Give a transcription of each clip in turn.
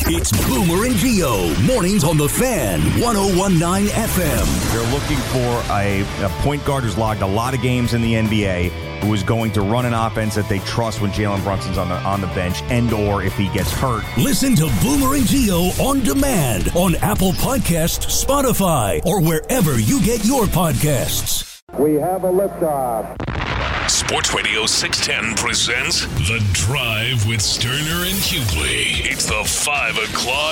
It's Boomer and Gio, mornings on The Fan, 101.9 FM. They're looking for a point guard who's logged a lot of games in the NBA, who is going to run an offense that they trust when Jalen Brunson's on the bench, and or if he gets hurt. Listen to Boomer and Gio on demand on Apple Podcasts, Spotify, or wherever you get your podcasts. We have a liftoff. Sports Radio 610 presents The Drive with Sterner and Hughley. It's the 5 o'clock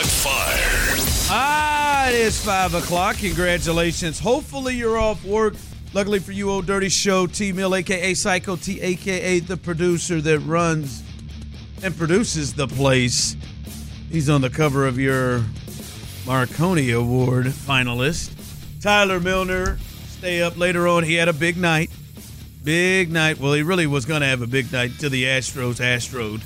fire. It is 5 o'clock. Congratulations. Hopefully you're off work. Luckily for you, Old Dirty Show, T-Mill, a.k.a. Psycho T, a.k.a. the producer that runs and produces the place. He's on the cover of your Marconi Award finalist. Tyler Milner, stay up later on. He had a big night. Big night. Well, he really was going to have a big night until the Astros astroed.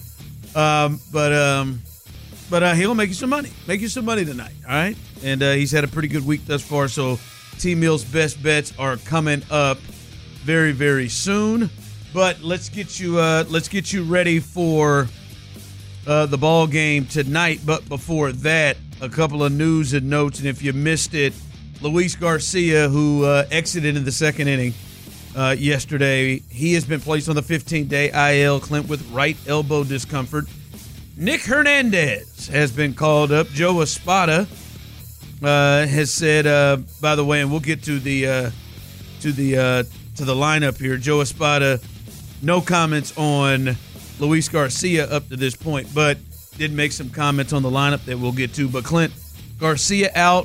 But he'll make you some money. Make you some money tonight, all right? And he's had a pretty good week thus far, so T-Mill's best bets are coming up very, very soon. But let's get you ready for the ball game tonight. But before that, a couple of news and notes. And if you missed it, Luis Garcia, who exited in the second inning yesterday, he has been placed on the 15-day IL, Clint, with right elbow discomfort. Nick Hernandez has been called up. Joe Espada has said, by the way, and we'll get to the lineup here. Joe Espada, no comments on Luis Garcia up to this point, but did make some comments on the lineup that we'll get to. But Clint, Garcia out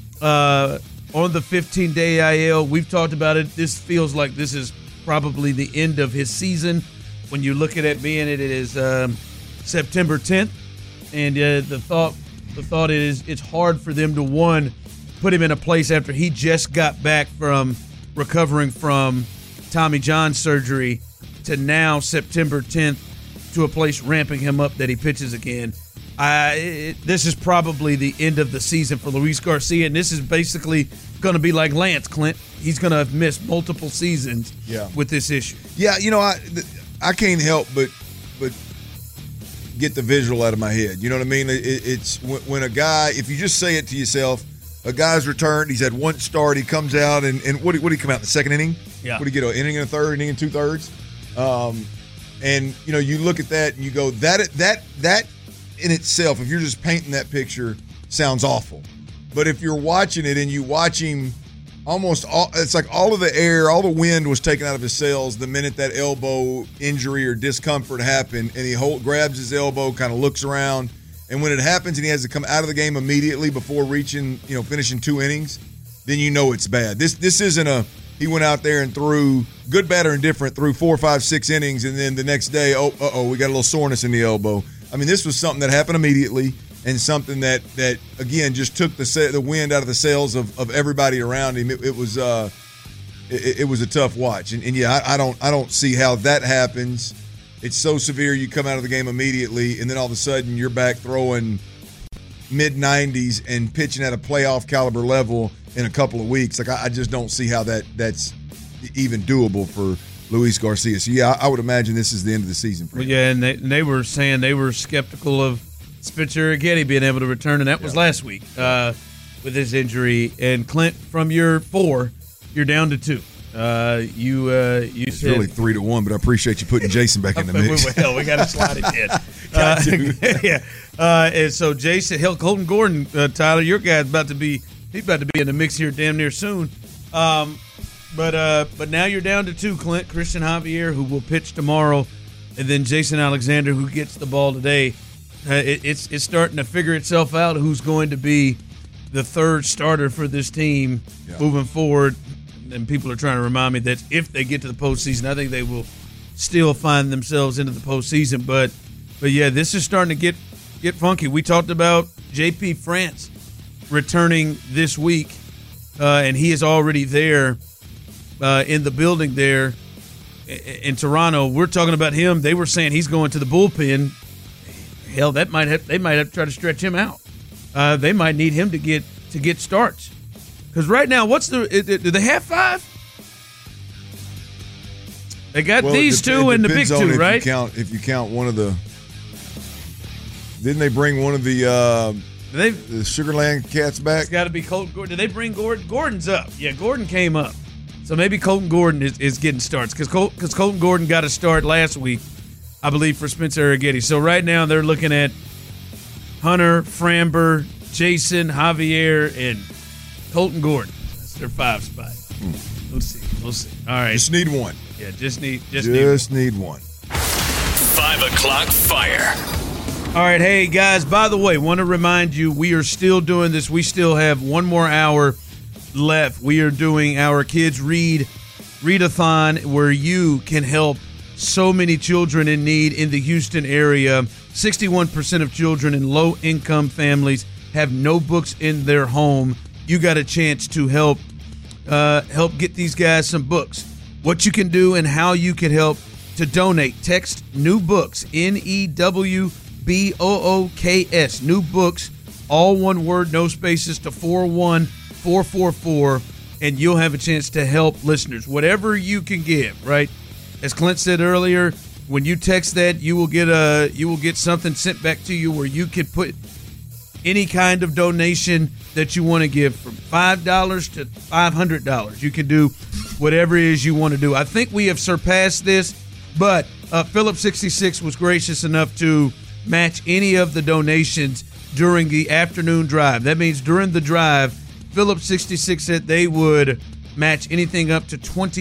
on the 15-day IL. We've talked about it. This feels like this is probably the end of his season. When you look at it being it is September 10th, and the thought is it's hard for them to put him in a place after he just got back from recovering from Tommy John surgery to now September 10th to a place ramping him up that he pitches again. This is probably the end of the season for Luis Garcia, and this is basically going to be like Lance, Clint. He's going to have missed multiple seasons with this issue. Yeah, I can't help but get the visual out of my head. You know what I mean? It's when a guy, if you just say it to yourself, a guy's returned, he's had one start, he comes out, and what did he come out in the second inning? Yeah. What did he get, an inning and a third, inning and two-thirds? And, you look at that and you go, that in itself, if you're just painting that picture, sounds awful. But if you're watching it and you watch him it's like all of the air, all the wind was taken out of his sails the minute that elbow injury or discomfort happened, and he grabs his elbow, kind of looks around, and when it happens and he has to come out of the game immediately before finishing 2 innings, then it's bad. This isn't he went out there and threw good, bad, or indifferent, threw 4, 5, 6 innings, and then the next day, we got a little soreness in the elbow. I mean, this was something that happened immediately, and something that again just took the wind out of the sails of everybody around him. It was a tough watch, and I don't see how that happens. It's so severe. You come out of the game immediately, and then all of a sudden you're back throwing mid-90s and pitching at a playoff caliber level in a couple of weeks. Like I just don't see how that's even doable for Luis Garcia. So I would imagine this is the end of the season for him. Yeah, and they were saying they were skeptical of Spencer Getty being able to return, and that was last week with his injury. And Clint, from your 4, you're down to 2. You it's said, really 3-1, but I appreciate you putting Jason back in the mix. Well, we got to slide it in. And so Jason, Colton Gordon, Tyler, your guy's about to be in the mix here damn near soon. But now you're down to 2, Clint. Christian Javier, who will pitch tomorrow, and then Jason Alexander, who gets the ball today. It's starting to figure itself out who's going to be the third starter for this team moving forward. And people are trying to remind me that if they get to the postseason, I think they will still find themselves into the postseason. But yeah, this is starting to get funky. We talked about J.P. France returning this week, and he is already there in the building there in Toronto. We're talking about him. They were saying he's going to the bullpen. Hell, they might have to try to stretch him out. They might need him to get starts. Because right now, do they have 5? They got these 2 and the big 2, right? If you count one of the Didn't they bring one of the Sugarland cats back? It's got to be Colton Gordon. Did they bring Gordon? Gordon's up. Yeah, Gordon came up. So maybe Colton Gordon is getting starts because Colton Gordon got a start last week, I believe, for Spencer Arrighetti. So right now they're looking at Hunter, Framber, Jason, Javier, and Colton Gordon. That's their 5 spot. We'll see. All right. Just need one. Yeah, just need one. 5 o'clock fire. All right, hey, guys, by the way, want to remind you we are still doing this. We still have one more hour left. We are doing our Kids Read-a-thon where you can help so many children in need in the Houston area. 61% of children in low-income families have no books in their home. You got a chance to help get these guys some books. What you can do and how you can help to donate. Text New Books, NEWBOOKS, New Books, all one word, no spaces, to 41444, and you'll have a chance to help listeners. Whatever you can give, right? As Clint said earlier, when you text that, you will get something sent back to you where you can put any kind of donation that you want to give, from $5 to $500. You can do whatever it is you want to do. I think we have surpassed this, but Philip 66 was gracious enough to match any of the donations during the afternoon drive. That means during the drive, Philip 66 said they would match anything up to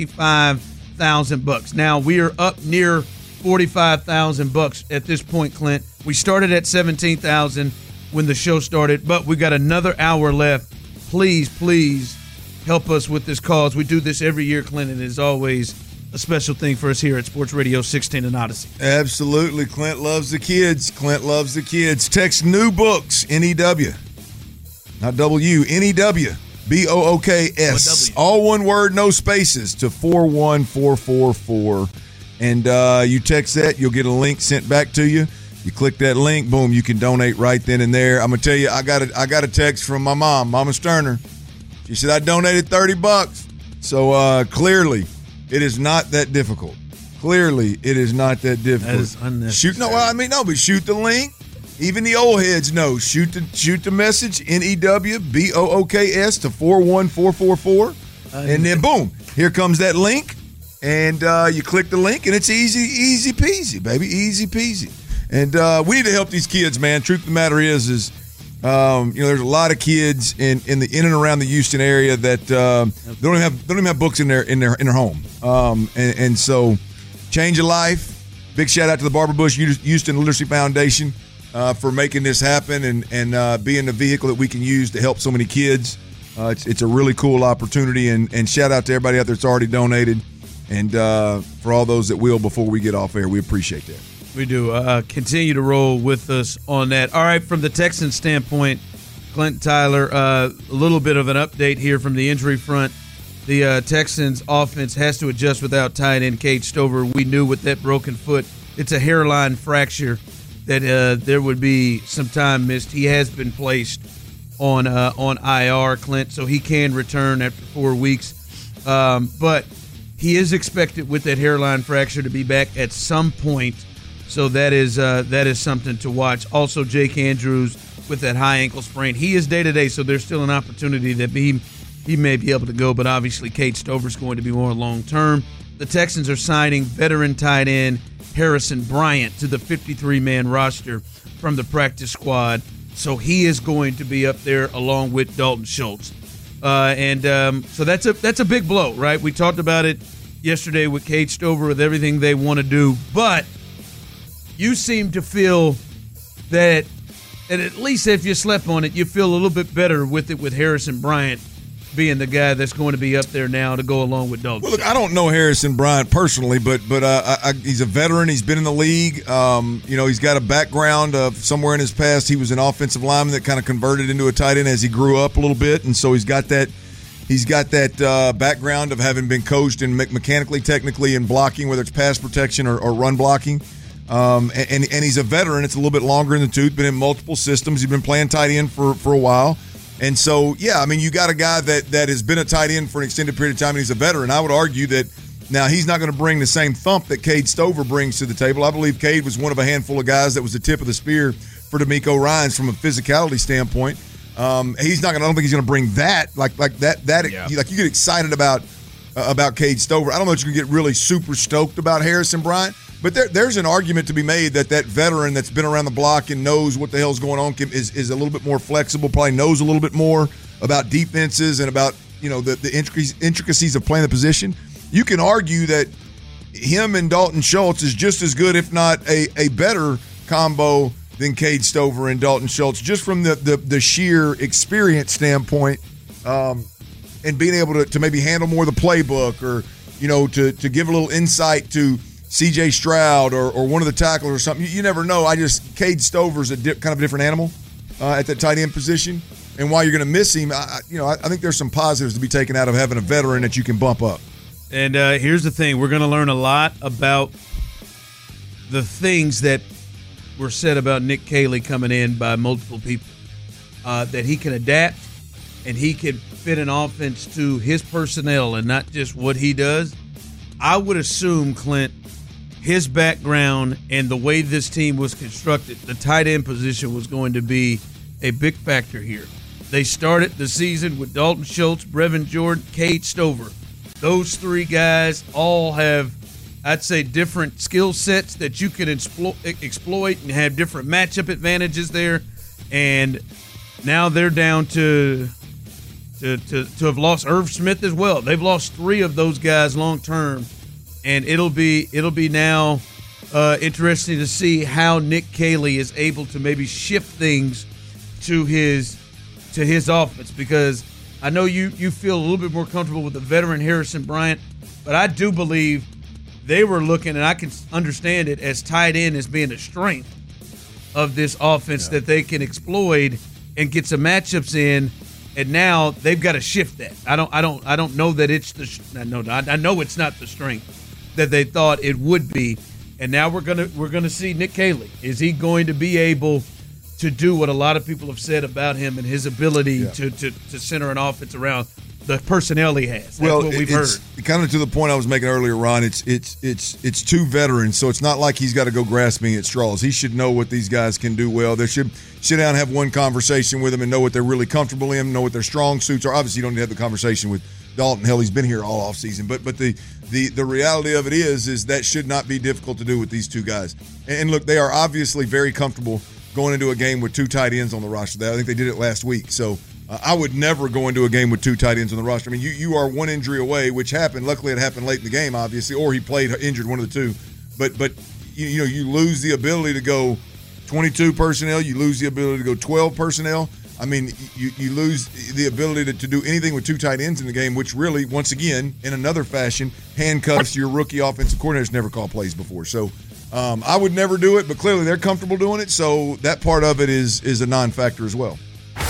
$25,000. Now we are up near $45,000 at this point, Clint. We started at $17,000 when the show started, but we got another hour left. Please help us with this cause. We do this every year, Clint, and it is always a special thing for us here at Sports Radio 610 and Odyssey. Absolutely. Clint loves the kids. Text New Books, N-E-W. Not W, N-E-W. B-O-O-K-S. All one word, no spaces, to 41444. And you text that, you'll get a link sent back to you. You click that link, boom, you can donate right then and there. I'm gonna tell you, I got a text from my mom, Mama Sterner. She said I donated $30. So clearly, it is not that difficult. That is unnecessary. But shoot the link. Even the old heads know. Shoot the message, NEWBOOKS, to 41444, and then boom, here comes that link, and you click the link, and it's easy peasy, baby, easy peasy. And we need to help these kids, man. Truth of the matter is there's a lot of kids in and around the Houston area that they don't even have books in their home. And so, change your life. Big shout out to the Barbara Bush Houston Literacy Foundation for making this happen and being the vehicle that we can use to help so many kids. It's a really cool opportunity, and shout out to everybody out there that's already donated, and for all those that will before we get off air. We appreciate that. We do. Continue to roll with us on that. All right, from the Texans standpoint, Clint Tyler, a little bit of an update here from the injury front. The Texans offense has to adjust without tight end Cade Stover. We knew with that broken foot, it's a hairline fracture, that there would be some time missed. He has been placed on IR, Clint, so he can return after 4 weeks. But he is expected with that hairline fracture to be back at some point. So that is something to watch. Also, Jake Andrews with that high ankle sprain. He is day-to-day, so there's still an opportunity that he may be able to go, but obviously Cade Stover's going to be more long-term. The Texans are signing veteran tight end Harrison Bryant to the 53-man roster from the practice squad, so he is going to be up there along with Dalton Schultz. So that's a big blow, right? We talked about it yesterday with Cade Stover, with everything they want to do, but you seem to feel that, and at least if you slept on it, you feel a little bit better with it, with Harrison Bryant being the guy that's going to be up there now to go along with Dalton. Well, look, I don't know Harrison Bryant personally, but he's a veteran. He's been in the league. He's got a background of somewhere in his past. He was an offensive lineman that kind of converted into a tight end as he grew up a little bit, and so he's got that background of having been coached in mechanically, technically, and blocking, whether it's pass protection or run blocking. And he's a veteran. It's a little bit longer in the tooth, been in multiple systems. He's been playing tight end for a while. And so, yeah, I mean, you got a guy that has been a tight end for an extended period of time, and he's a veteran. I would argue that now he's not going to bring the same thump that Cade Stover brings to the table. I believe Cade was one of a handful of guys that was the tip of the spear for DeMeco Ryans from a physicality standpoint. He's not going. I don't think he's going to bring that like that. Like you get excited about Cade Stover. I don't know if you can get really super stoked about Harrison Bryant, but there's an argument to be made that veteran that's been around the block and knows what the hell's going on is a little bit more flexible. Probably knows a little bit more about defenses and about the intricacies of playing the position. You can argue that him and Dalton Schultz is just as good, if not a better combo than Cade Stover and Dalton Schultz, just from the sheer experience standpoint, and being able to maybe handle more of the playbook, or to give a little insight to C.J. Stroud or one of the tacklers or something. You never know. Cade Stover's kind of a different animal at that tight end position, and while you're going to miss him, I think there's some positives to be taken out of having a veteran that you can bump up. And here's the thing: we're going to learn a lot about the things that were said about Nick Caley coming in by multiple people, that he can adapt and he can fit an offense to his personnel and not just what he does. I would assume, Clint, his background and the way this team was constructed, the tight end position was going to be a big factor here. They started the season with Dalton Schultz, Brevin Jordan, Cade Stover. Those three guys all have, I'd say, different skill sets that you can exploit and have different matchup advantages there. And now they're down to have lost Irv Smith as well. They've lost three of those guys long term, and it'll be now interesting to see how Nick Caley is able to maybe shift things to his offense, because I know you feel a little bit more comfortable with the veteran Harrison Bryant, but I do believe they were looking, and I can understand it, as tight end as being a strength of this offense that they can exploit and get some matchups in. And now they've got to shift that. I don't know that it's I know it's not the strength that they thought it would be. And now we're gonna see Nick Caley. Is he going to be able to do what a lot of people have said about him and his ability to center an offense around the personnel he has? That's what we've heard. Kind of to the point I was making earlier, Ron. It's two veterans, so it's not like he's got to go grasping at straws. He should know what these guys can do well. They should sit down and have one conversation with them and know what they're really comfortable in, know what their strong suits are. Obviously, you don't need to have the conversation with Dalton. Hell, he's been here all offseason. But the reality of it is that should not be difficult to do with these two guys. And look, they are obviously very comfortable going into a game with two tight ends on the roster. I think they did it last week. So I would never go into a game with two tight ends on the roster. I mean, you are one injury away, which happened. Luckily, it happened late in the game, obviously, or he played injured, one of the two. But you lose the ability to go 22 personnel. You lose the ability to go 12 personnel. I mean, you lose the ability to do anything with two tight ends in the game, which really, once again, in another fashion, handcuffs your rookie offensive coordinator's never called plays before. So I would never do it, but clearly they're comfortable doing it. So that part of it is a non-factor as well.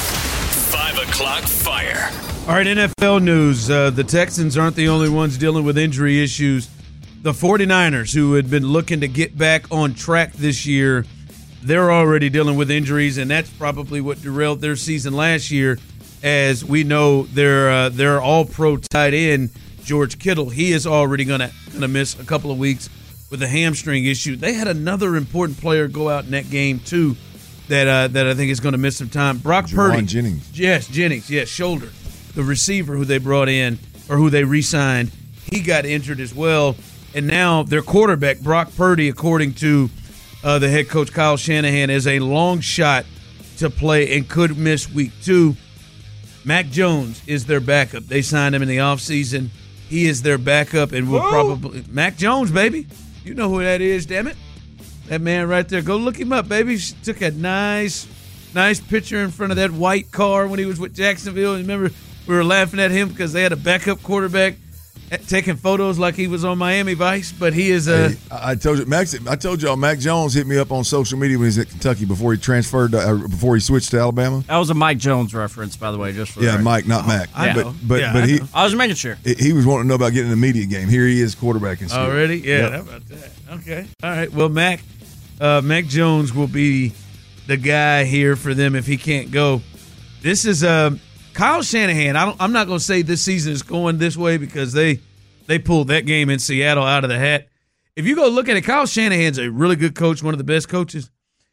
5 o'clock fire. All right, NFL news. The Texans aren't the only ones dealing with injury issues. The 49ers, who had been looking to get back on track this year, they're already dealing with injuries, and that's probably what derailed their season last year. As we know, their all-pro tight end, George Kittle, he is already gonna miss a couple of weeks with a hamstring issue. They had another important player go out in that game too, that I think is going to miss some time. Brock Purdy, Jennings. Yes, Jennings, yes, shoulder. The receiver who they brought in or who they re-signed, he got injured as well, and now their quarterback Brock Purdy, according to the head coach Kyle Shanahan, is a long shot to play and could miss week 2. Mac Jones is their backup. They signed him in the offseason. He is their backup and will probably – Mac Jones, baby. You know who that is, damn it. That man right there. Go look him up, baby. She took a nice picture in front of that white car when he was with Jacksonville. Remember, we were laughing at him because they had a backup quarterback taking photos like he was on Miami Vice, but he is a. I told y'all, Mac Jones hit me up on social media when he was at Kentucky before he transferred, before he switched to Alabama. That was a Mike Jones reference, by the way, just for Mike, not Mac. I know. But I was making sure. He was wanting to know about getting in the media game. Here he is, quarterbacking. Already, yeah. How about that? Okay, all right. Well, Mac Jones will be the guy here for them if he can't go. This is Kyle Shanahan. I'm not going to say this season is going this way because they pulled that game in Seattle out of the hat. If you go look at it, Kyle Shanahan's a really good coach, one of the best coaches.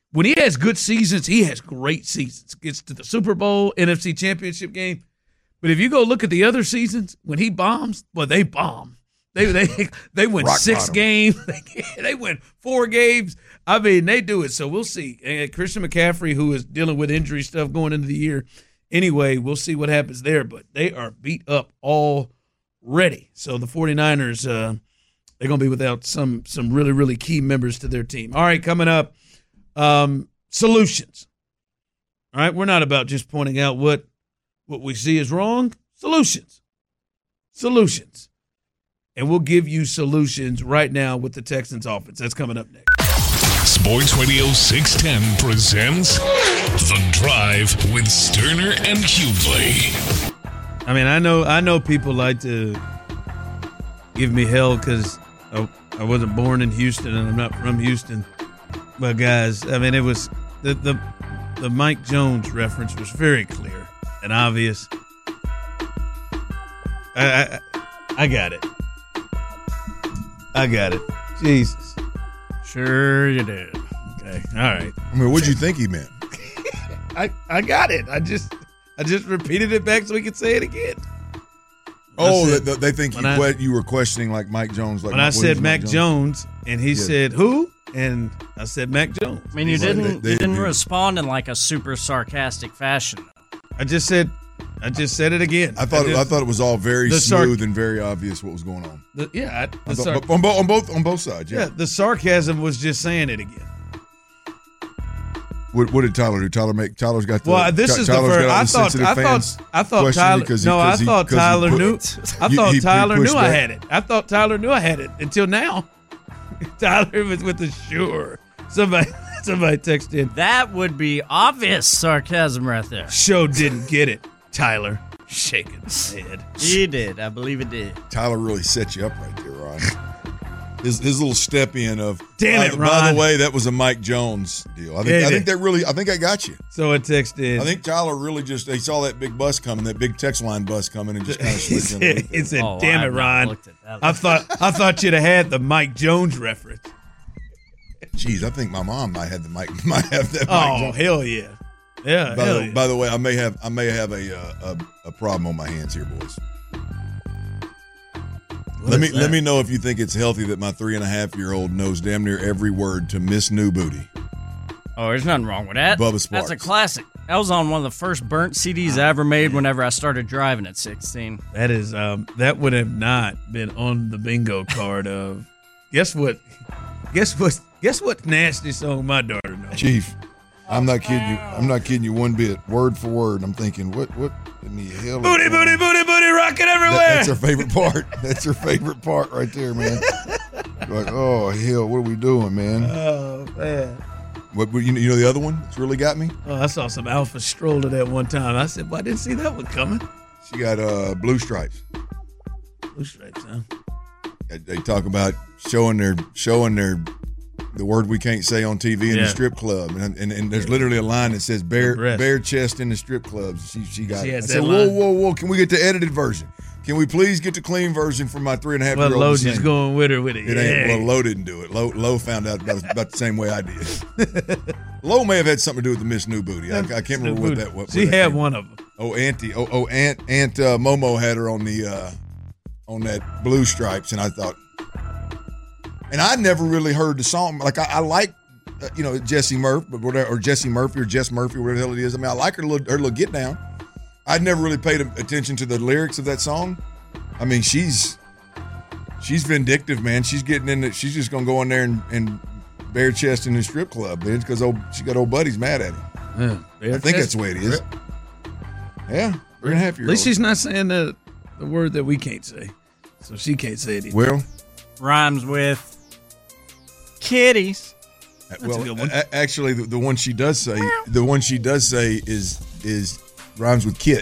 when he has good seasons, he has great seasons. Gets to the Super Bowl, NFC Championship game. But if you go look at the other seasons, when he bombs, well, they bomb. They win Rock 6 bottom. games. They win 4 games. I mean, they do it. So we'll see. And Christian McCaffrey, who is dealing with injury stuff going into the year, anyway, we'll see what happens there. But they are beat up already. So the 49ers, they're going to be without some really, really key members to their team. All right, coming up, solutions. All right, we're not about just pointing out what we see is wrong. Solutions. And we'll give you solutions right now with the Texans offense. That's coming up next. Sports Radio 610 presents The Drive with Sterner and Hughley. I mean, I know people like to give me hell because I wasn't born in Houston and I'm not from Houston. But guys, I mean, it was the Mike Jones reference was very clear and obvious. I got it. Jesus. Sure you did. Okay. All right. I mean, what'd you think he meant? I got it. I just repeated it back so we could say it again. They think you were questioning like Mike Jones. Like when I said Mac Jones, and he said who, and I said Mac Jones. I mean, you didn't respond in like a super sarcastic fashion. I just said it again. I thought it was all very smooth and very obvious what was going on. On both sides. Yeah, the sarcasm was just saying it again. What did Tyler do? Tyler's got the. Well, this is the first. I thought Tyler. I thought Tyler knew. I thought Tyler knew I had it. I thought Tyler knew I had it until now. Tyler was with the sure. Somebody texted in. That would be obvious sarcasm right there. Show didn't get it. Tyler shaking his head. He did. I believe it did. Tyler really set you up right there, Ron. His little step in of. Damn it, Ron. By the way, that was a Mike Jones deal. I think I got you. So it texted. I think Tyler really he saw that big bus coming, that big text line bus coming, and just kind of slid in. He said, "Damn it, Ron! I thought you'd have had the Mike Jones reference." Jeez, I think my mom might have that Mike Jones. Oh, hell yeah. Yeah. By the way, I may have a problem on my hands here, boys. Let me know if you think it's healthy that my 3.5-year-old knows damn near every word to Miss New Booty. Oh, there's nothing wrong with that. Bubba Sparks. That's a classic. That was on one of the first burnt CDs I ever made whenever I started driving at 16. That is that would have not been on the bingo card of guess what nasty song my daughter knows. Chief, I'm not kidding you one bit. Word for word. I'm thinking, what in the hell? Booty, rocking everywhere. That's her favorite part. That's her favorite part right there, man. Like, oh hell, what are we doing, man? Oh man. What you know the other one that's really got me? Oh, I saw some Alpha Stroller that one time. I said, well, I didn't see that one coming. She got blue stripes. Blue stripes, huh? They talk about showing their the word we can't say on TV in the strip club, and there's literally a line that says bare chest in the strip clubs. She got it. I said, whoa, can we get the edited version? Can we please get the clean version from my 3.5-year-old? Well, Lowe's just going with it. It ain't. Well, Lowe didn't do it. Lowe found out about the same way I did. Lowe may have had something to do with the Miss New Booty. I can't remember what that was. She had one of them. Oh, Aunt Momo had her on the on that blue stripes, and I thought. And I never really heard the song. Like I like, Jessie Murphy, or Jessie Murphy, or Jess Murphy, whatever the hell it is. I mean, I like her little get down. I'd never really paid attention to the lyrics of that song. I mean, she's vindictive, man. She's getting in. She's just gonna go in there and bare chest in the strip club, man, because she got old buddies mad at him. Yeah, I think that's the way it is. Yeah, 3.5-year-old. At least she's not saying the word that we can't say, so she can't say it either. Well, rhymes with kitties. That's a good one. Actually, the one she does say, is rhymes with kit.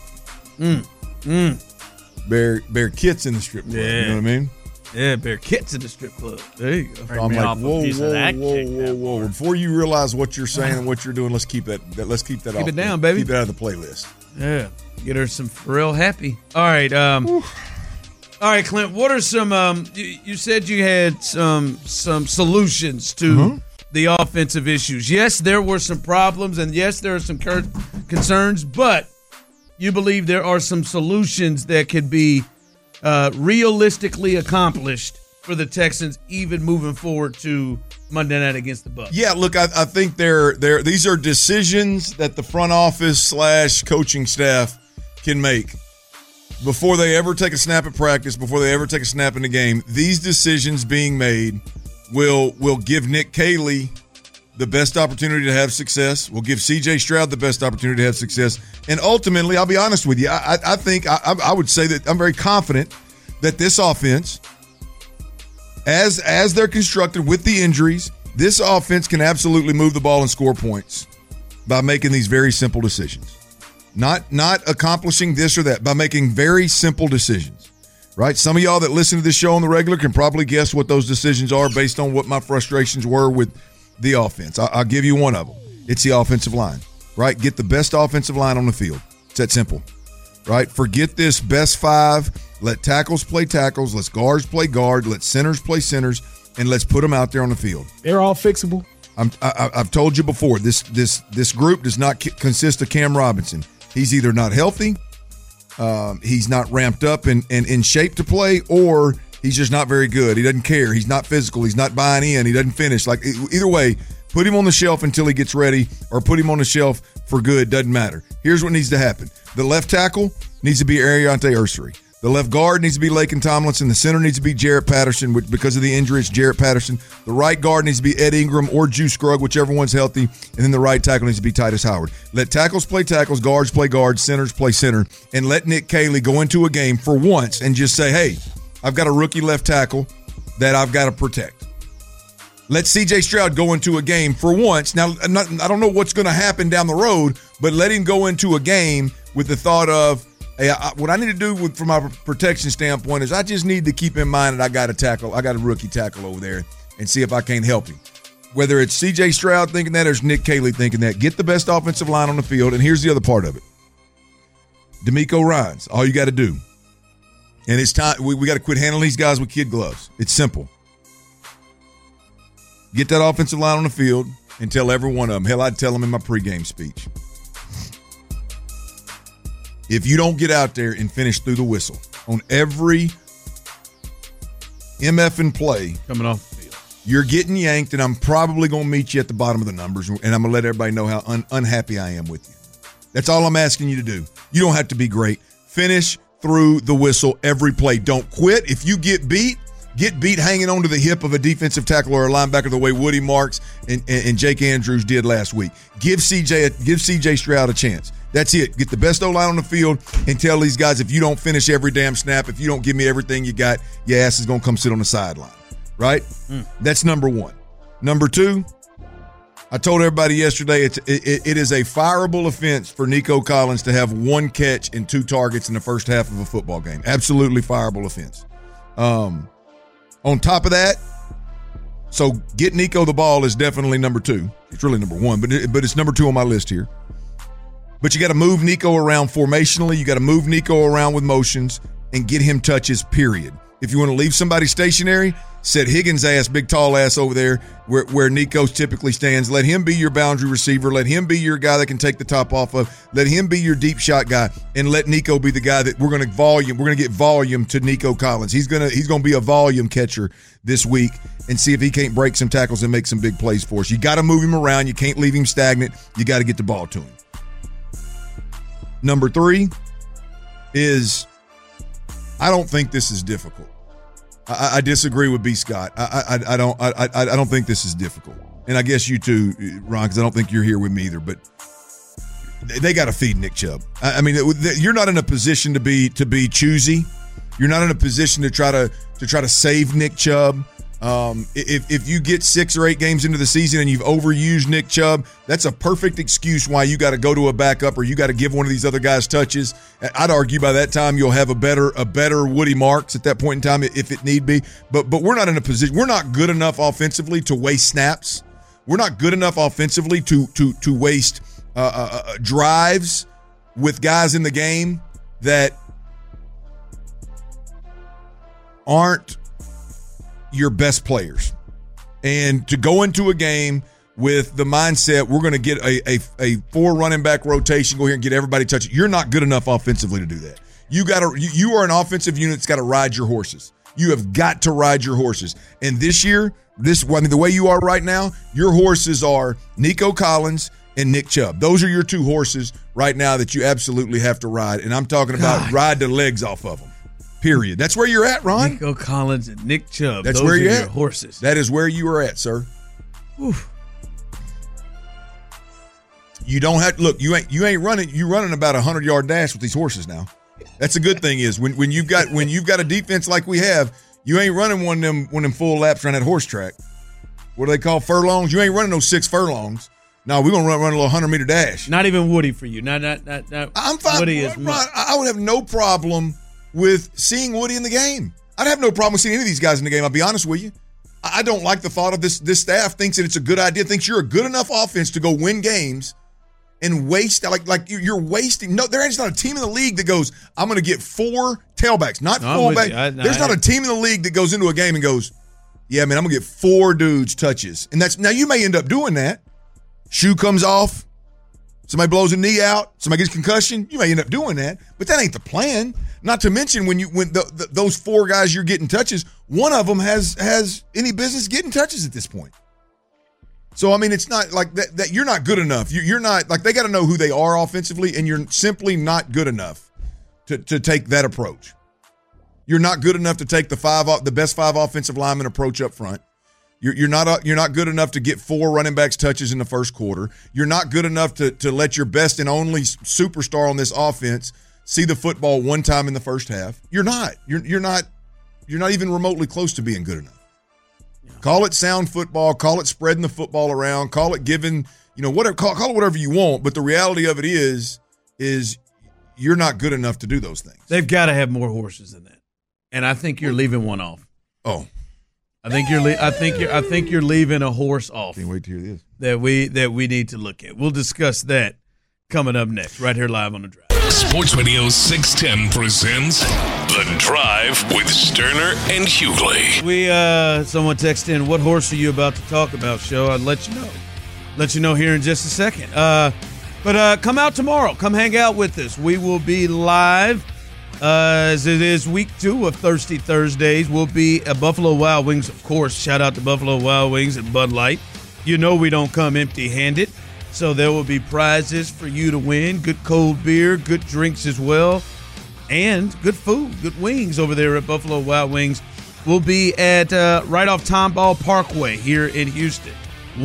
Bear kits in the strip club. Yeah. You know what I mean? Yeah, bear kits in the strip club. There you go. I'm like, whoa. Before you realize what you're saying and what you're doing, let's keep that. Keep it down, baby. Keep it out of the playlist. Yeah, get her some Pharrell happy. All right. All right, Clint. What are some? You said you had some solutions to the offensive issues. Yes, there were some problems, and yes, there are some concerns, but you believe there are some solutions that could be realistically accomplished for the Texans, even moving forward to Monday night against the Bucs. Yeah, look, I think these are decisions that the front office / coaching staff can make before they ever take a snap at practice, before they ever take a snap in the game. These decisions being made will give Nick Caley the best opportunity to have success, will give C.J. Stroud the best opportunity to have success, and ultimately, I'll be honest with you, I think I would say that I'm very confident that this offense, as they're constructed with the injuries, this offense can absolutely move the ball and score points by making these very simple decisions. Not accomplishing this or that, by making very simple decisions, right? Some of y'all that listen to this show on the regular can probably guess what those decisions are based on what my frustrations were with the offense. I'll give you one of them. It's the offensive line, right? Get the best offensive line on the field. It's that simple, right? Forget this best five. Let tackles play tackles. Let guards play guard. Let centers play centers, and let's put them out there on the field. They're all fixable. I've told you before. This group does not consist of Cam Robinson. He's either not healthy, he's not ramped up and in shape to play, or he's just not very good. He doesn't care. He's not physical. He's not buying in. He doesn't finish. Like, either way, put him on the shelf until he gets ready, or put him on the shelf for good. Doesn't matter. Here's what needs to happen. The left tackle needs to be Ariante Ursary. The left guard needs to be Laken Tomlinson. The center needs to be Jarrett Patterson. Because of the injury, it's Jarrett Patterson. The right guard needs to be Ed Ingram or Juice Scruggs, whichever one's healthy. And then the right tackle needs to be Titus Howard. Let tackles play tackles, guards play guards, centers play center. And let Nick Caley go into a game for once and just say, hey, I've got a rookie left tackle that I've got to protect. Let C.J. Stroud go into a game for once. Now, I don't know what's going to happen down the road, but let him go into a game with the thought of, hey, what I need to do from my protection standpoint is I just need to keep in mind that I got a rookie tackle over there, and see if I can't help him. Whether it's C.J. Stroud thinking that or it's Nick Caley thinking that, get the best offensive line on the field. And here's the other part of it. D'Amico Ryans, all you got to do. And it's time, we got to quit handling these guys with kid gloves. It's simple. Get that offensive line on the field and tell every one of them. Hell, I'd tell them in my pregame speech. If you don't get out there and finish through the whistle on every MF and play coming off the field, you're getting yanked, and I'm probably going to meet you at the bottom of the numbers, and I'm going to let everybody know how unhappy I am with you. That's all I'm asking you to do. You don't have to be great. Finish through the whistle every play. Don't quit. If you get beat hanging onto the hip of a defensive tackle or a linebacker the way Woody Marks and Jake Andrews did last week. Give C.J. Stroud a chance. That's it. Get the best O-line on the field and tell these guys, if you don't finish every damn snap, if you don't give me everything you got, your ass is going to come sit on the sideline. Right? That's number one. Number two, I told everybody yesterday it is a fireable offense for Nico Collins to have one catch and 2 targets in the first half of a football game. Absolutely fireable offense. On top of that, so get Nico the ball is definitely number 2. It's really number 1, but it's number 2 on my list here. But you got to move Nico around formationally. You got to move Nico around with motions and get him touches, period. If you want to leave somebody stationary, set Higgins' ass, big tall ass over there where Nico typically stands. Let him be your boundary receiver. Let him be your guy that can take the top off of. Let him be your deep shot guy. And let Nico be the guy that we're going to get volume to Nico Collins. He's going to be a volume catcher this week and see if he can't break some tackles and make some big plays for us. You got to move him around. You can't leave him stagnant. You got to get the ball to him. Number 3 is, I don't think this is difficult. I disagree with B. Scott. I don't think this is difficult. And I guess you too, Ron, because I don't think you're here with me either. But they got to feed Nick Chubb. I mean, you're not in a position to be choosy. You're not in a position to try to save Nick Chubb. If you get 6 or 8 games into the season and you've overused Nick Chubb, that's a perfect excuse why you got to go to a backup or you got to give one of these other guys touches. I'd argue by that time you'll have a better Woody Marks at that point in time if it need be. But we're not in a position. We're not good enough offensively to waste snaps. We're not good enough offensively to waste drives with guys in the game that aren't your best players. And to go into a game with the mindset, we're going to get a 4 running back rotation, go here and get everybody touching. You're not good enough offensively to do that. You are an offensive unit that's got to ride your horses. You have got to ride your horses. And this year, the way you are right now, your horses are Nico Collins and Nick Chubb. Those are your 2 horses right now that you absolutely have to ride. And I'm talking about ride the legs off of them. Period. That's where you're at, Ron. Nico Collins and Nick Chubb. That's those where you're are at. Your horses. That is where you are at, sir. Oof. You don't have to look. You ain't running. You running about 100-yard dash with these horses now. That's a good thing is when you've got a defense like we have, you ain't running one of them full laps around that horse track. What do they call furlongs? You ain't running those 6 furlongs. No, we're gonna run a little 100-meter dash. Not even Woody for you. Not I'm fine. Woody is Ron, I would have no problem with seeing Woody in the game. I'd have no problem with seeing any of these guys in the game. I'll be honest with you. I don't like the thought of this staff thinks that it's a good idea, thinks you're a good enough offense to go win games and waste like you're wasting. No, there ain't not a team in the league that goes, I'm going to get 4 tailbacks, not fullbacks. There's not a team in the league that goes into a game and goes, yeah, man, I'm going to get 4 dudes touches. And now you may end up doing that. Shoe comes off, somebody blows a knee out, somebody gets concussion. You may end up doing that, but that ain't the plan. Not to mention when those 4 guys you're getting touches, one of them has any business getting touches at this point. So, I mean, it's not like that you're not good enough. You're not, like, they got to know who they are offensively, and you're simply not good enough to take that approach. You're not good enough to take the best 5 offensive lineman approach up front. You're not good enough to get 4 running backs touches in the first quarter. You're not good enough to let your best and only superstar on this offense see the football 1 time in the first half. You're not. You're not even remotely close to being good enough. Call it sound football. Call it spreading the football around. Call it giving, whatever. Call it whatever you want. But the reality of it is you're not good enough to do those things. They've got to have more horses than that, and I think you're leaving one off. Oh, I think you're leaving a horse off. Can't wait to hear this. That we need to look at. We'll discuss that coming up next, right here live on The Drive. Sports Radio 610 presents The Drive with Sterner and Hughley. Someone texted in, what horse are you about to talk about, show? I'd let you know. Let you know here in just a second. But come out tomorrow. Come hang out with us. We will be live as it is week 2 of Thirsty Thursdays. We'll be at Buffalo Wild Wings, of course. Shout out to Buffalo Wild Wings and Bud Light. You know we don't come empty-handed. So there will be prizes for you to win, good cold beer, good drinks as well, and good food, good wings over there at Buffalo Wild Wings. We'll be at right off Tomball Parkway here in Houston,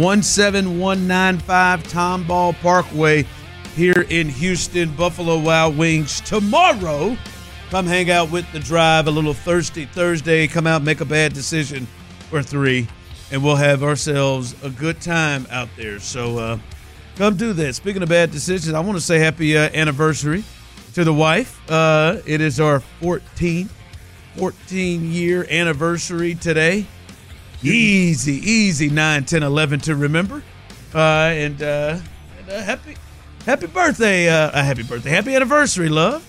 17195 Tomball Parkway here in Houston, Buffalo Wild Wings. Tomorrow, come hang out with The Drive, a little Thirsty Thursday. Come out, make a bad decision or 3, and we'll have ourselves a good time out there. So, come do that. Speaking of bad decisions, I want to say happy anniversary to the wife. It is our 14-year anniversary today. Easy 9, 10, 11 to remember. And happy birthday. Happy anniversry, love.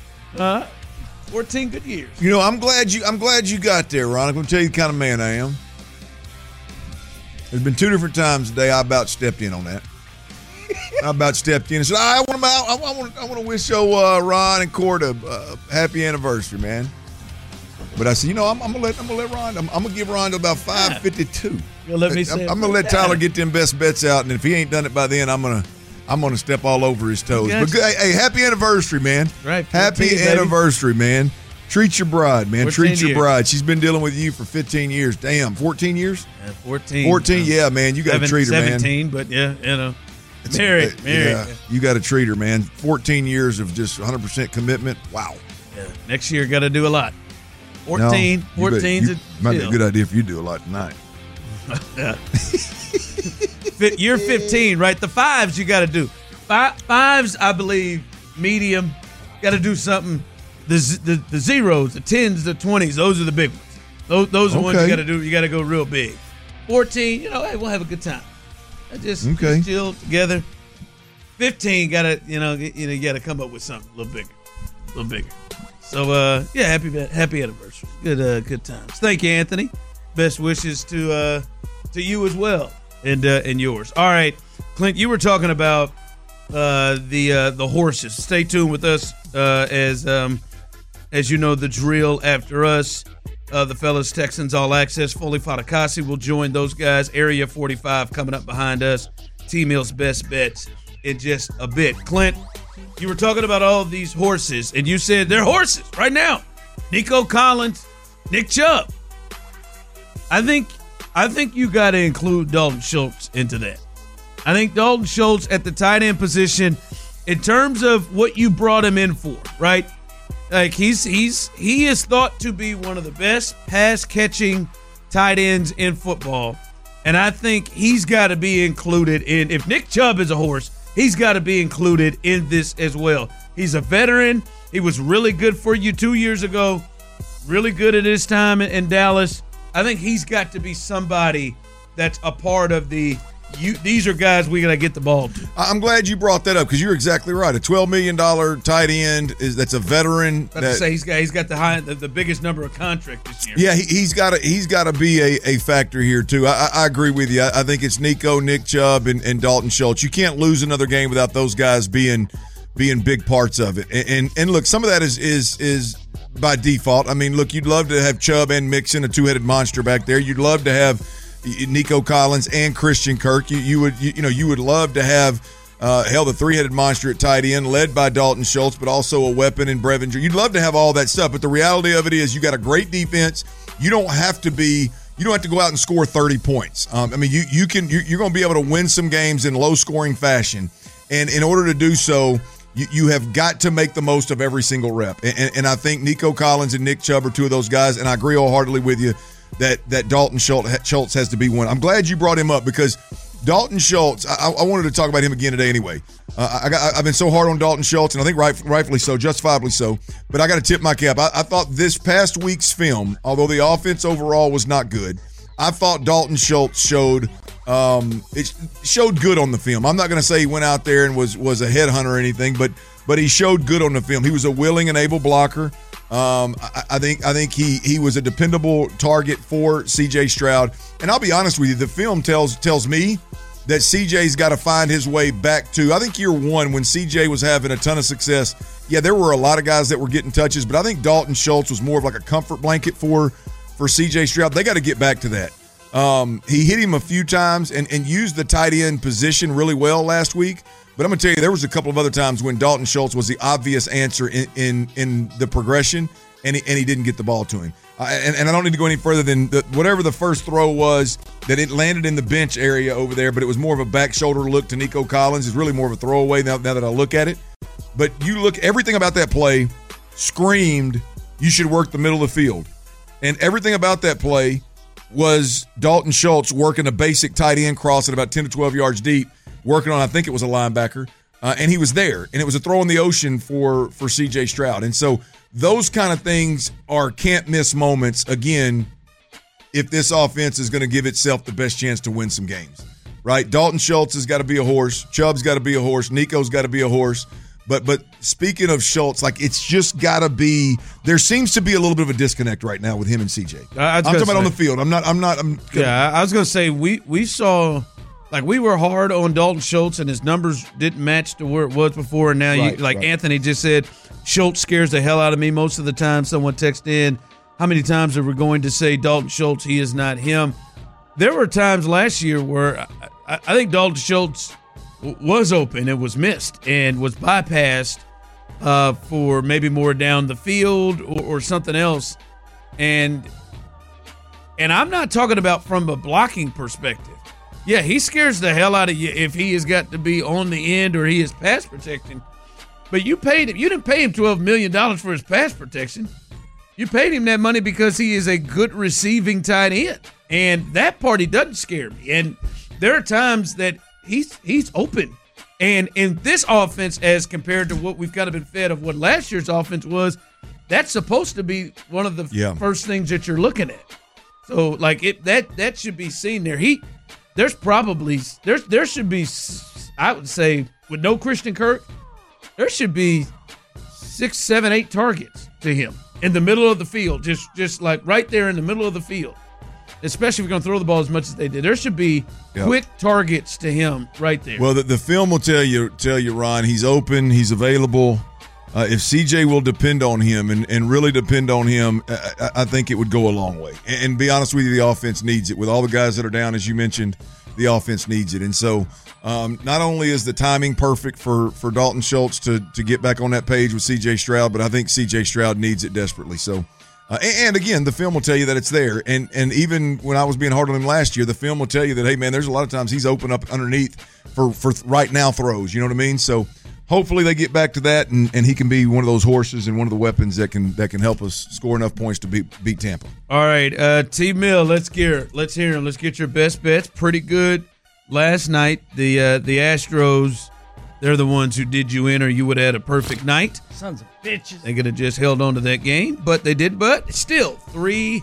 14 good years. I'm glad you got there, Ron. I'm going to tell you the kind of man I am. There's been 2 different times today I about stepped in on that. I about stepped in and said, I want to wish Ron and Court a happy anniversary, man. But I said, I'm gonna let Ron. I'm gonna give Ron to about 5:52. You'll let me say I'm gonna let Tyler get them best bets out, and if he ain't done it by then, I'm gonna step all over his toes. Gotcha. But hey, happy anniversary, man. Right, 14, happy anniversary, man. Treat your bride, man. Treat your bride. She's been dealing with you for 15 years. Damn, 14 years? Yeah, 14. 14, yeah, man. You got to treat her, 17, but yeah, Married. Yeah, you got to treat her, man. 14 years of just 100% commitment. Wow. Yeah. Next year, got to do a lot. 14. 14's might be a good idea if you do a lot tonight. Year 15, right? The 5s you got to do. 5s, I believe, medium. Got to do something. The 0s, the 10s, the 20s, those are the big ones. Those are the ones you got to do. You got to go real big. 14, hey, we'll have a good time. Just chill together. 15, gotta you gotta come up with something a little bigger. So happy anniversary. Good times. Thank you, Anthony. Best wishes to to you as well, and yours. All right, Clint, you were talking about the horses. Stay tuned with us as you know the drill after us. The fellas Texans All Access, Foley Fatukasi will join those guys. Area 45 coming up behind us. T-Mill's best bets in just a bit. Clint, you were talking about all of these horses, and you said they're horses right now. Nico Collins, Nick Chubb. I think you got to include Dalton Schultz into that. I think Dalton Schultz at the tight end position, in terms of what you brought him in for, right? Like he is thought to be one of the best pass catching tight ends in football, and I think he's got to be included in. If Nick Chubb is a horse, he's got to be included in this as well. He's a veteran. He was really good for you 2 years ago. Really good at his time in Dallas. I think he's got to be somebody that's a part of the. These are guys we gotta get the ball to. I'm glad you brought that up because you're exactly right. A $12 million tight end that's a veteran. He's got the biggest number of contract this year. Yeah, he's got to be a factor here too. I agree with you. I think it's Nico, Nick Chubb, and Dalton Schultz. You can't lose another game without those guys being big parts of it. And look, some of that is by default. I mean, look, you'd love to have Chubb and Mixon, a two-headed monster back there. You'd love to have Nico Collins and Christian Kirk. You would love to have the three-headed monster at tight end, led by Dalton Schultz, but also a weapon in Brevinger. You'd love to have all that stuff, but the reality of it is you got a great defense. You don't have to go out and score 30 points. You're going to be able to win some games in low-scoring fashion, and in order to do so, you have got to make the most of every single rep. And I think Nico Collins and Nick Chubb are two of those guys, and I agree wholeheartedly with you that Dalton Schultz has to be one. I'm glad you brought him up because Dalton Schultz, I wanted to talk about him again today anyway. I've been so hard on Dalton Schultz, and I think rightfully so, justifiably so, but I got to tip my cap. I thought this past week's film, although the offense overall was not good, I thought Dalton Schultz showed good on the film. I'm not going to say he went out there and was a headhunter or anything, but he showed good on the film. He was a willing and able blocker. I think he was a dependable target for C.J. Stroud. And I'll be honest with you, the film tells me that C.J.'s got to find his way back to, I think year one when C.J. was having a ton of success, yeah, there were a lot of guys that were getting touches, but I think Dalton Schultz was more of like a comfort blanket for C.J. Stroud. They got to get back to that. He hit him a few times and used the tight end position really well last week. But I'm going to tell you, there was a couple of other times when Dalton Schultz was the obvious answer in the progression, and he didn't get the ball to him. And I don't need to go any further than whatever the first throw was, that it landed in the bench area over there, but it was more of a back shoulder look to Nico Collins. It's really more of a throwaway now that I look at it. But you look, everything about that play screamed, you should work the middle of the field. And everything about that play was Dalton Schultz working a basic tight end cross at about 10 to 12 yards deep, working on, I think it was a linebacker, and he was there. And it was a throw in the ocean for C.J. Stroud. And so those kind of things are can't-miss moments, again, if this offense is going to give itself the best chance to win some games, right? Dalton Schultz has got to be a horse. Chubb's got to be a horse. Nico's got to be a horse. But speaking of Schultz, like, it's just got to be – there seems to be a little bit of a disconnect right now with him and C.J. I'm talking about on the field. I was going to say we saw – like, we were hard on Dalton Schultz, and his numbers didn't match to where it was before. And now, Anthony just said, Schultz scares the hell out of me most of the time. Someone texted in, how many times are we going to say Dalton Schultz, he is not him? There were times last year where I think Dalton Schultz was open and was missed and was bypassed for maybe more down the field or something else. And I'm not talking about from a blocking perspective. Yeah, he scares the hell out of you if he has got to be on the end or he is pass protecting. But you paid him. You didn't pay him $12 million for his pass protection. You paid him that money because he is a good receiving tight end. And that part, he doesn't scare me. And there are times that he's open. And in this offense, as compared to what we've kind of been fed of what last year's offense was, that's supposed to be one of the first things that you're looking at. So, like, that should be seen there. There should be, I would say, with no Christian Kirk, there should be 6, 7, 8 targets to him in the middle of the field, just like right there in the middle of the field. especially if you're going to throw the ball as much as they did. There should be quick targets to him right there. Well, the film will tell you, Ron, he's open, he's available. If CJ will depend on him and really depend on him, I think it would go a long way. And be honest with you, the offense needs it. With all the guys that are down, as you mentioned, the offense needs it. And so not only is the timing perfect for Dalton Schultz to get back on that page with CJ Stroud, but I think CJ Stroud needs it desperately. So, and again, the film will tell you that it's there. And even when I was being hard on him last year, the film will tell you that, hey, man, there's a lot of times he's open up underneath for right now throws. You know what I mean? So hopefully they get back to that, and he can be one of those horses and one of the weapons that can help us score enough points to beat Tampa. All right, T-Mill, let's hear him. Let's get your best bets. Pretty good last night. The Astros, they're the ones who did you in, or you would have had a perfect night. Sons of bitches. They could have just held on to that game, but they did. But still, three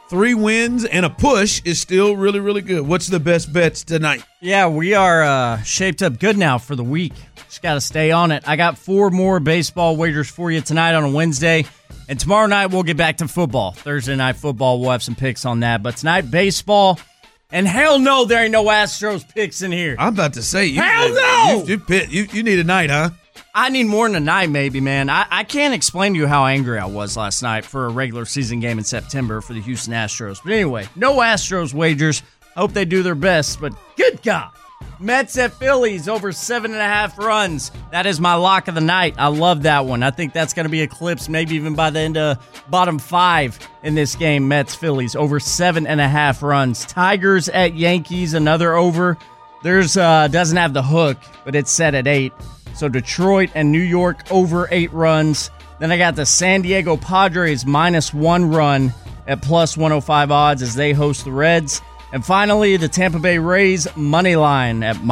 wins and a push is still really, really good. What's the best bets tonight? Yeah, we are shaped up good now for the week. Just got to stay on it. I got 4 more baseball wagers for you tonight on a Wednesday. And tomorrow night, we'll get back to football. Thursday night football, we'll have some picks on that. But tonight, baseball. And hell no, there ain't no Astros picks in here. I'm about to say. Hell no! You need a night, huh? I need more than a night, maybe, man. I can't explain to you how angry I was last night for a regular season game in September for the Houston Astros. But anyway, no Astros wagers. I hope they do their best, but good God. Mets at Phillies over 7.5 runs. That is my lock of the night. I love that one. I think that's going to be eclipsed maybe even by the end of bottom 5 in this game. Mets, Phillies over 7.5 runs. Tigers at Yankees, another over. There's doesn't have the hook, but it's set at 8. So Detroit and New York over 8 runs. Then I got the San Diego Padres -1 run at plus 105 odds as they host the Reds. And finally, the Tampa Bay Rays money line at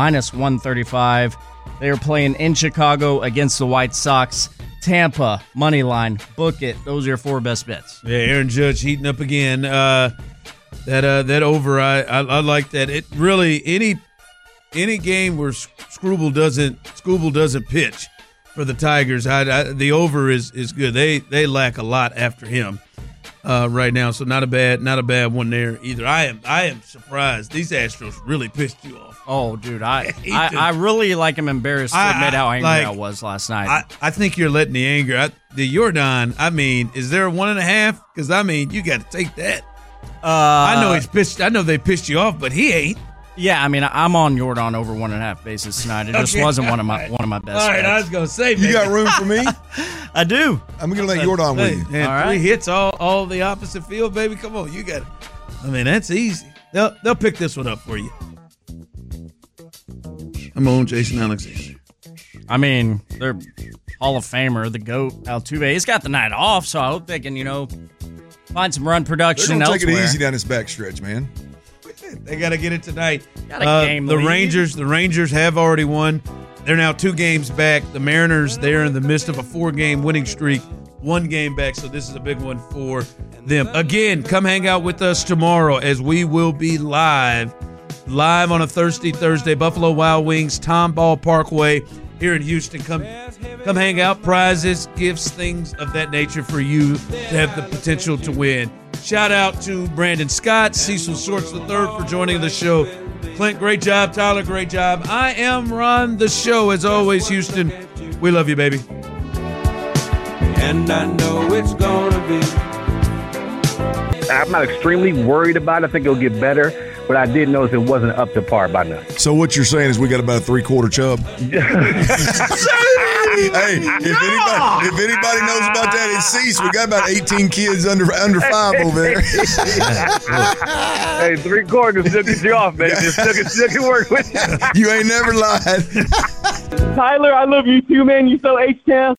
-135. They are playing in Chicago against the White Sox. Tampa money line, book it. Those are your 4 best bets. Yeah, Aaron Judge heating up again. That over, I like that. It really any game where Scooble doesn't pitch for the Tigers. The over is good. They lack a lot after him. Right now, so not a bad one there either. I am surprised these Astros really pissed you off. Oh, dude, I really am embarrassed to admit how angry I was last night. I think you're letting the anger. The Jordan. I mean, is there a 1.5? Because you got to take that. I know he's pissed. I know they pissed you off, but he ain't. Yeah, I mean, I'm on Jordan over 1.5 bases tonight. It just wasn't one of my best. All right, bets. I was gonna say, you got room for me? I do. I'm gonna let Jordan with you. Man, all right. 3 hits all the opposite field, baby. Come on, you got it. I mean, that's easy. They'll pick this one up for you. I'm on Jason Alexander. I mean, they're Hall of Famer, the GOAT, Altuve. He's got the night off, so I hope they can, find some run production They're gonna elsewhere. take it easy down this backstretch, man. They got to get it tonight. Got a game the lead. Rangers have already won. They're now 2 games back. The Mariners, they're in the midst of a 4-game winning streak, 1 game back, so this is a big one for them. Again, come hang out with us tomorrow as we will be live on a Thursday, Buffalo Wild Wings, Tomball Parkway here in Houston. Come hang out, prizes, gifts, things of that nature for you to have the potential to win. Shout out to Brandon Scott, Cecil Shorts III for joining the show. Clint, great job. Tyler, great job. I am Ron the Show. As always, Houston, we love you, baby. And I know it's gonna be. I'm not extremely worried about it. I think it'll get better. What I did notice it wasn't up to par by now. So what you're saying is we got about a 3/4 chub. Hey, if anybody knows about that, it's Cease. We got about 18 kids under 5 over there. Hey, 3/4 still get you off, baby. Still can work with you. You ain't never lied. Tyler, I love you too, man. You so H-Town.